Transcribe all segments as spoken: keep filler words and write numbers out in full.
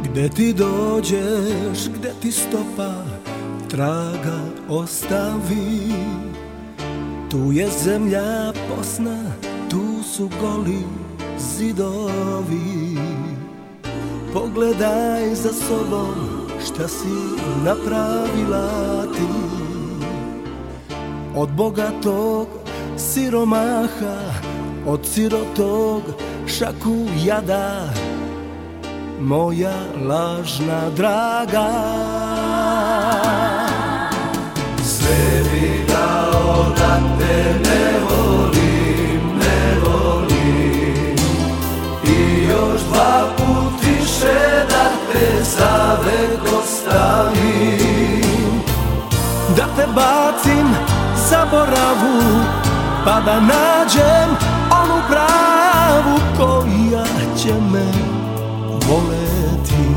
Gde ti dođeš, gde ti stopa traga ostavi, tu je zemlja posna, tu su goli zidovi. Pogledaj za sobom šta si napravila ti, od bogatog siromaha, od sirotog šaku jada, moja lažna draga. Sve bi dao da te ne volim, ne volim, i još dva put više da te zavek ostavim, da te bacim zaboravu, pa da nađem onu pravu koja će me voleti.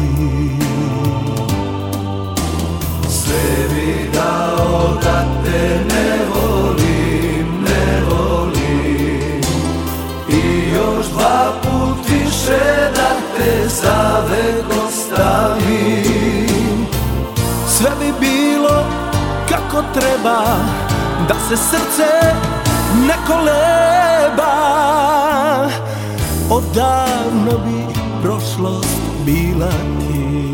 Sve bi dao da te ne volim, ne volim, i još dva put više da te zavek ostavim. Sve bi bilo kako treba, da se srce ne koleba, odavno bi prošlost bila ti.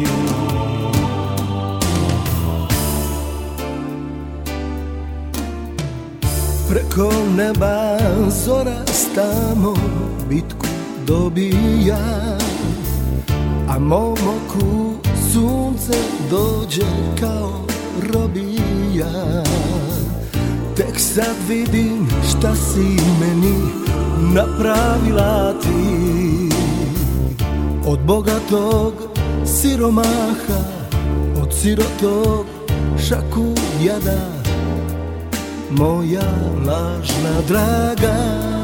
Preko neba zora stamo bitku dobija, a mom oku sunce dođe kao robija. Tek sad vidim šta si meni napravila ti, od bogatog siromaha, od sirotog šaku jada, moja lažna draga.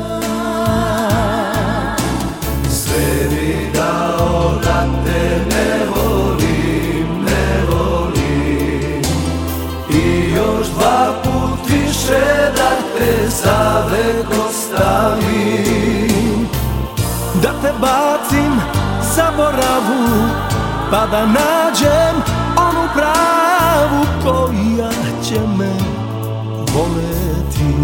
Sve bi dao da te ne volim, ne volim, i još dva put više da te zavek ostavim, da te bacim zaboravu, pa da nađem onu pravu koja će me voleti.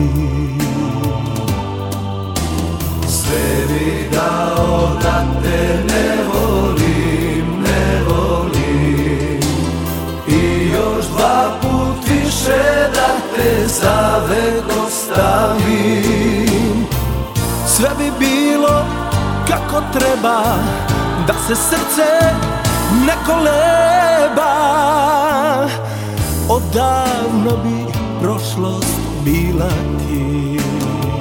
Sve bi dao da te ne volim, ne volim, i još dva put više da te zavek ostavim. Sve bi bilo kako treba, da se srce ne koleba, odavno bi prošlost bila ti.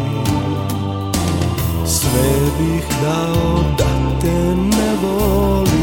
Sve bih dao da te ne volim,